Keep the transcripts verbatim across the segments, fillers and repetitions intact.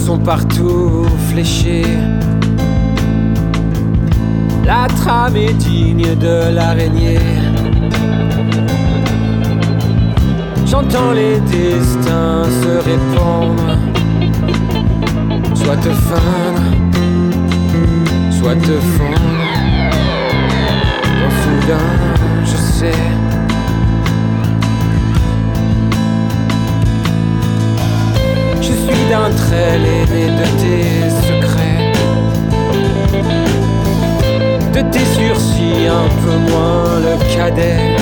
sont partout fléchés. La trame est digne de l'araignée. J'entends les destins se répandre, soit te feindre, soit te fondre. Quand soudain, je sais, je suis d'un trait l'aîné de tes secrets, de tes sursis un peu moins le cadet.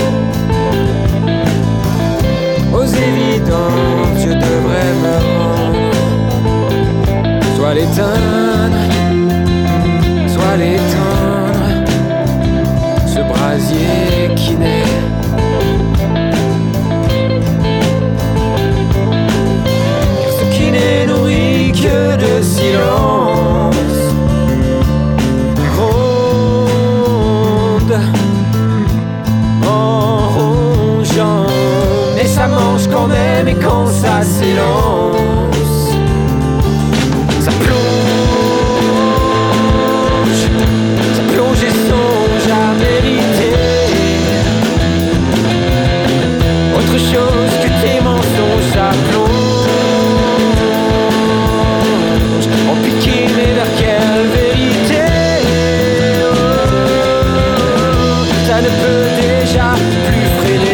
Aux évidences, je devrais me rendre, soit l'éteindre, soit l'éteindre, ce brasier qui naît. Car ce qui n'est nourri que de silence gronde en rongeant. Mais ça mange quand même, et quand ça s'élance, ça plonge, ça plonge et songe à mériter autre chose que tes mensonges. Ça plonge en piqué, mais vers quelle vérité? Oh, ça ne peut déjà plus freiner.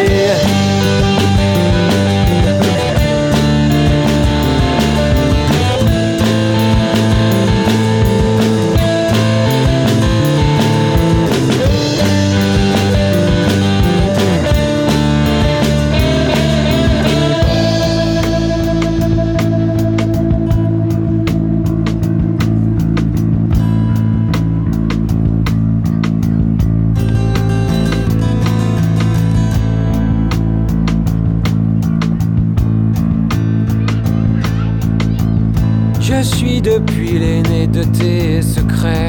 Je suis depuis l'aîné de tes secrets,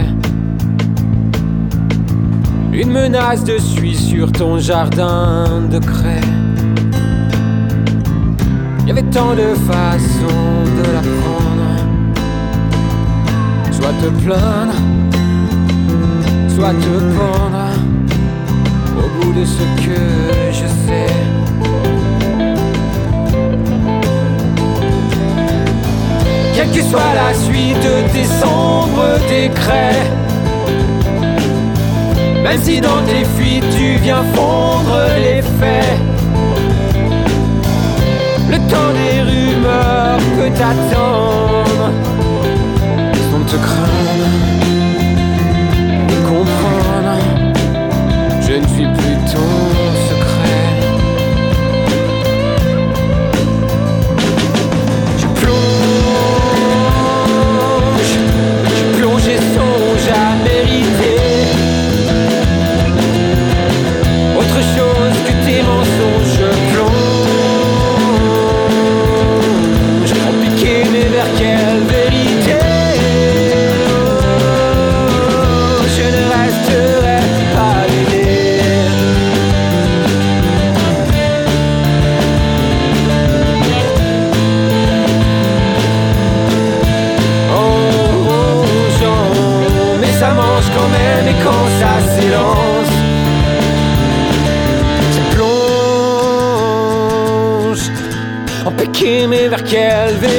une menace de suie sur ton jardin de craie. Il y avait tant de façons de la prendre, soit te plaindre, soit te pendre, au bout de ce que je sais. Quelle que soit la suite de tes sombres décrets, même si dans tes fuites tu viens fondre les faits, le temps des rumeurs peut t'attendre, sans te craindre et comprendre, je ne suis plus ton secret. Je plonge, je plonge et songe à mériter autre chose que tes mensonges. Je plonge en piqué, mais vers quelle vérité? Oh, je ne resterai pas l'aîné. Ça mange quand même, et quand ça s'élance, ça plonge en piqué, mais vers quelle vérité?